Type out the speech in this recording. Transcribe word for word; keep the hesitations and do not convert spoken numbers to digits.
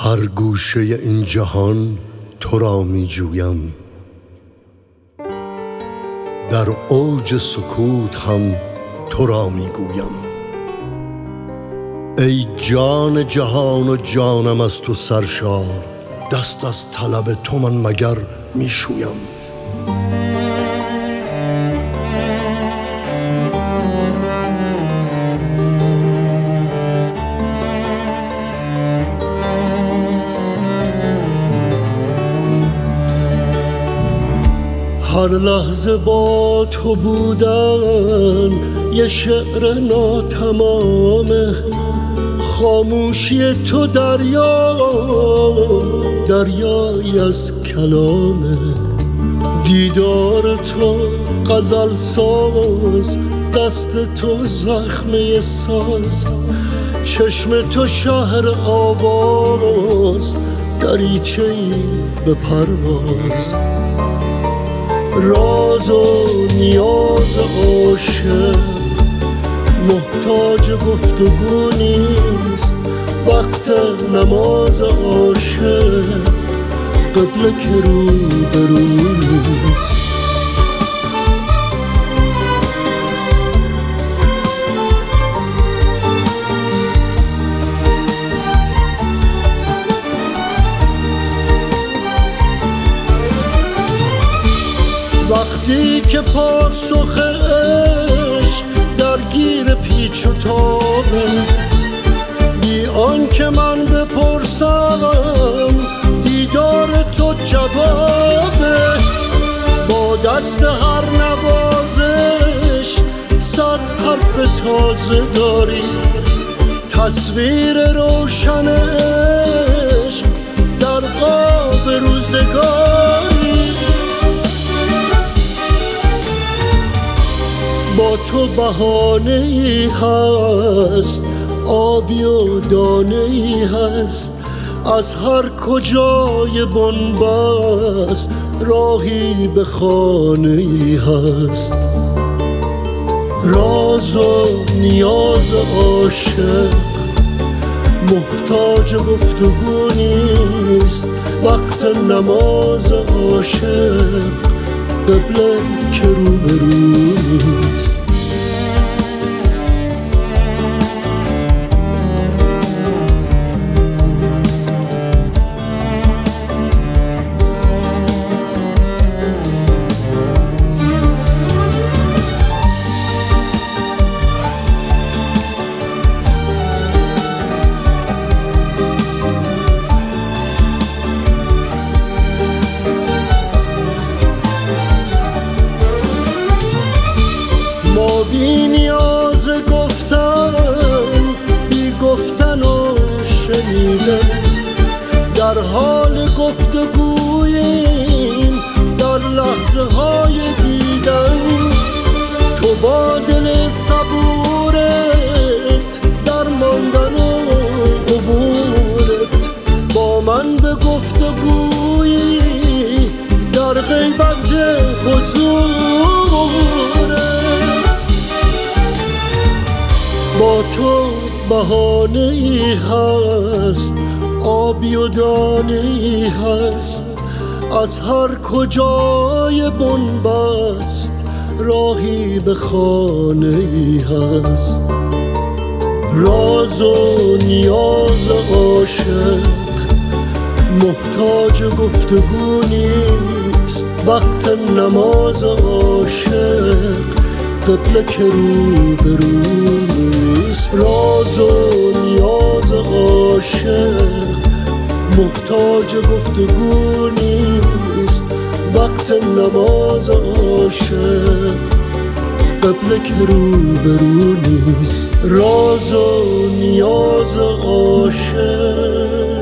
هر گوشه این جهان تو را می جویم، در اوج سکوت هم تو را می گویم. ای جان جهان و جانم از تو سرشار، دست از طلب تو من مگر می شویم. هر لحظه با تو بودن یه شعر ناتمامه، خاموشی تو دریا دریایی از کلامه. دیدار تو غزل ساز، دست تو زخمه ساز، چشم تو شهر آواز، دریچه‌ای به پرواز. راز و نیاز عاشق محتاج گفتگو نیست، وقت نماز عاشق قبله که رو به رو نیست. وقتی که پاسخ عشق درگیر پیچ و تابه، بی آن که من بپرسم دیدار تو جوابه. با دست هر نوازش صد حرف تازه داری، تصویر روشن عشق در قاب روزگاری. با تو بهانه ای هست، آبی و دانه ای هست، از هر کجای بنبست راهی به خانه ای هست. راز و نیاز عاشق محتاج گفتگو نیست، وقت نماز عاشق قبله که رو به رو نیست. ما بی نیاز گفتن، بی گفتن و شنیدن، در حال گفتگوییم در لحظه های دیدن. تو با دل صبورت در ماندن و عبورت، با من به گفتگویی در غیبت حضورت. با تو بهانه ای هست، آبی و دانه ای هست، از هر کجای بنبست راهی به خانه ای هست. راز و نیاز عاشق محتاج گفتگو نیست، وقت نماز عاشق قبله که رو به رو نیست. راز و نیاز عاشق محتاج گفتگو نیست، وقت نماز عاشق قبله که رو به رو نیست. راز و نیاز عاشق